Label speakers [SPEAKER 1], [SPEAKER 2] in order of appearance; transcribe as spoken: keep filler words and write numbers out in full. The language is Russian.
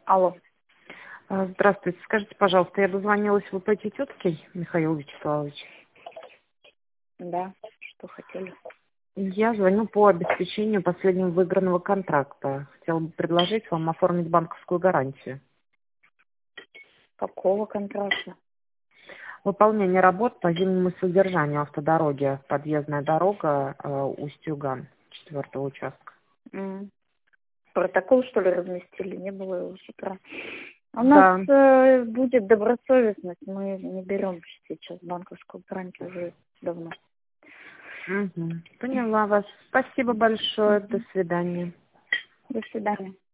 [SPEAKER 1] Алло.
[SPEAKER 2] А, Здравствуйте. Скажите, пожалуйста, я дозвонилась в ИП Тетюцкий Михаил Вячеславович.
[SPEAKER 1] Да, что хотели?
[SPEAKER 2] Я звоню по обеспечению последнего выигранного контракта. Хотела бы предложить вам оформить банковскую гарантию.
[SPEAKER 1] Какого контракта?
[SPEAKER 2] Выполнение работ по зимнему содержанию автодороги. Подъездная дорога э, Усть-Юган, четвертого участка.
[SPEAKER 1] М. Протокол, что ли, разместили? Не было его с утра. У
[SPEAKER 2] Да.
[SPEAKER 1] нас э, будет добросовестность. Мы не берем сейчас банковскую гарантию уже давно.
[SPEAKER 2] Мгм. Поняла вас. Спасибо большое. До
[SPEAKER 1] Мгм.
[SPEAKER 2] свидания.
[SPEAKER 1] До свидания.